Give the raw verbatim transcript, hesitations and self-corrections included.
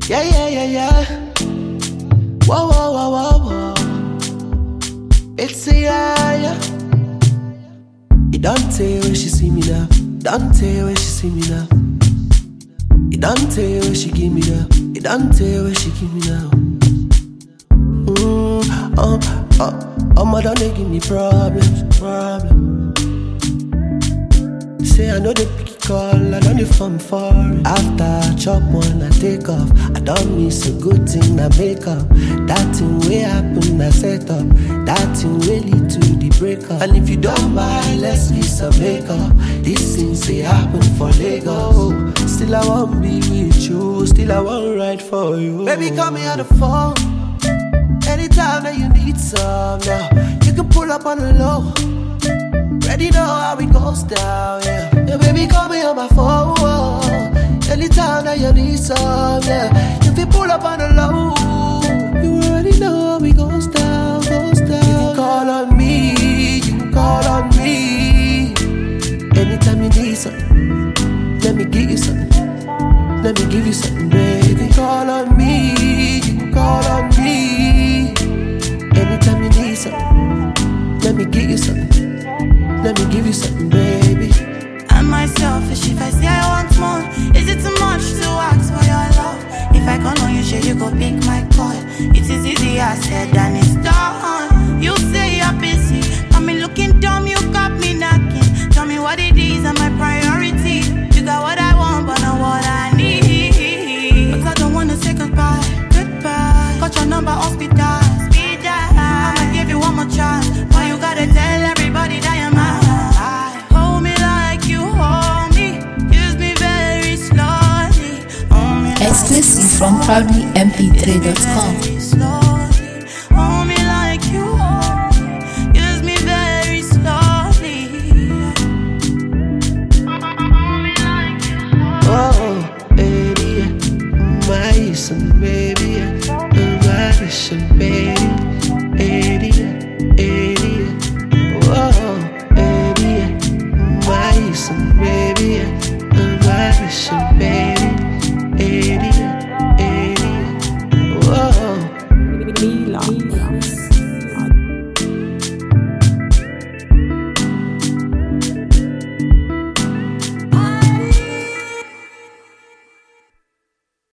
Yeah, yeah, yeah, yeah. Whoa, whoa, whoa, whoa, whoa. It's a yeah, yeah. It don't tell when she see me now. Don't tell when she see me now. It don't tell when she give me now. It don't tell when she give me now. Mm, oh, oh, oh, my don't they give me problems, problems. Say I know they pick it call, I don't need fun for it. After I chop one, I take off. I don't miss a good thing, I make up. That thing will happen, I set up. That thing will lead to the breakup. And if you don't mind, let's leave some makeup. These things they happen for Lagos. Still I won't be with you, still I won't ride for you. Baby, call me on the phone anytime that you need some. Now you can pull up on the low. Ready know how it goes down, yeah. Yeah, baby, call me on my phone anytime that you need some, yeah. If you pull up on the low, you already know how it goes down, goes down. You can call on me, you can call on me anytime you need something. Let me give you something. Let me give you something, baby. You can call on me, you can call on me anytime you need something. Let me give you something. Let me give you something, baby. Am I selfish if I say I want more? Is it too much to ask for your love? If I can't know you, sure you go pick my call. It is easier said than it's done. You say you're busy, got me looking dumb, you got me knocking. Tell me what it is and my priority. You got what I want, but not what I need. But I don't wanna say goodbye, goodbye. Got your number, hospital, speed that. I'ma give you one more chance, but you gotta tell everybody that you're mine. Hold me like you hold me, use me very slowly. Exclusive from proudly m p three dot com. Hold me like you hold me, use me very slowly. Oh, baby, my son, baby, my son, baby, baby, baby. Oh, baby, my son, baby.